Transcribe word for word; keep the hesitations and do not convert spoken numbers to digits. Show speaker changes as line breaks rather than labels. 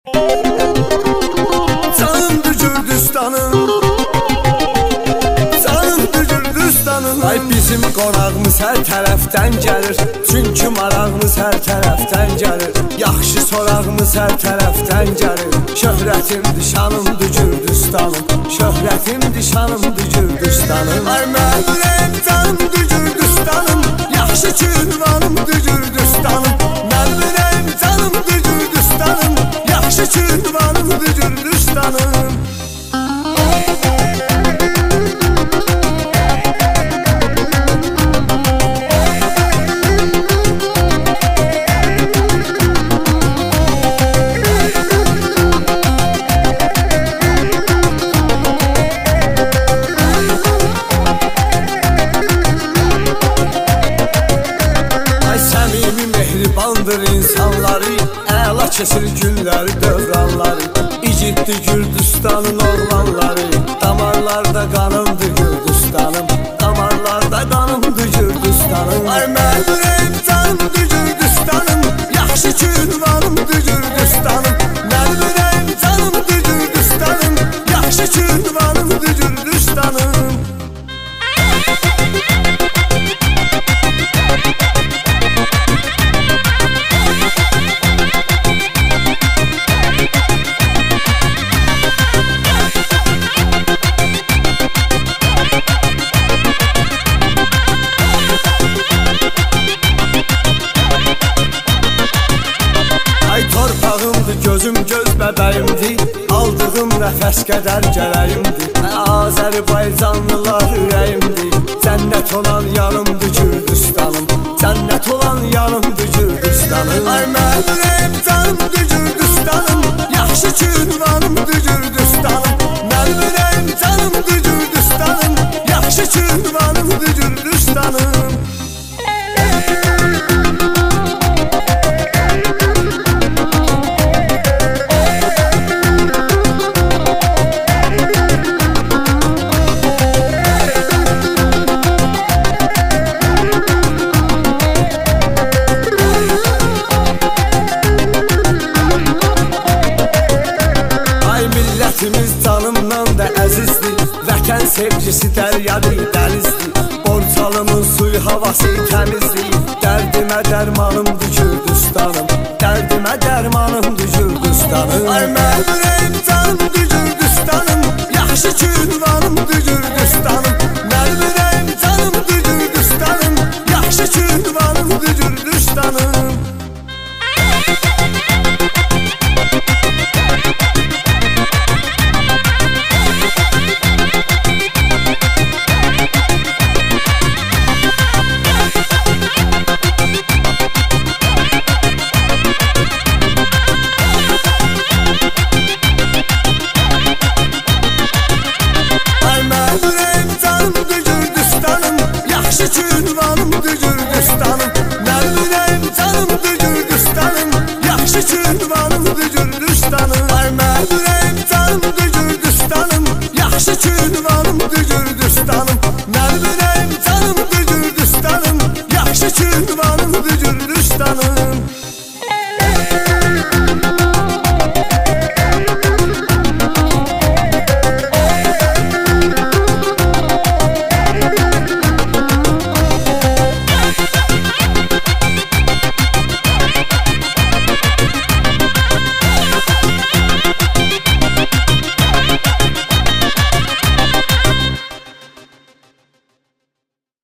Canımdır Gürcüstanım, canımdır Gürcüstanım. Ay bizim qonağımız hər tərəfdən gəlir, çünki marağımız hər tərəfdən gəlir. Yaxşı sorağımız hər tərəfdən gəlir. Şöhrətimdir, şanımdır Gürcüstanım, şöhrətimdir, şanımdır Gürcüstanım. Ay mənim canımdır Gürcüstanım, yaxşı ki ünvanımdır Gürcüstanım. Mənim canımdır Gürcüstanım, yaxşı ki ünvanımdır Gürcüstanım. Mehribandır insanları, əla keçir günləri, dövranları. İgiddir Gürcüstanın oğlanları, damarlarda qanımdır Gürcüstanım, damarlarda qanımdır Gürcüstanım. Ay mənim canımdır Gürcüstanım, yaxşı ki ünvanımdır Gürcüstanım. Mənim canımdır Gürcüstanım, yaxşı ki ünvanımdır Gürcüstanım. Gözüm göz bəbəyimdir, aldığım nəfəs qədər gələyimdir. Azərbaycanlılar ürəyimdir, cənnət olan yanımdır Gürcüstanım, cənnət olan yanımdır Gürcüstanım. Ay mənim canımdır Gürcüstanım, yaxşı ki ünvanımdır Gürcüstanım. Mənim canımdır Gürcüstanım, yaxşı ki ünvanımdır Gürcüstanım. Millətimiz canımdan da əzizdir, vətən sevgisi dəryadır, dənizdir. Borçalımın suyu, havası təmizdir, dərdimə dərmanımdır Gürcüstanım, dərdimə dərmanımdır Gürcüstanım. Ay mənim canımdır Gürcüstanım, yaxşı ki ünvanım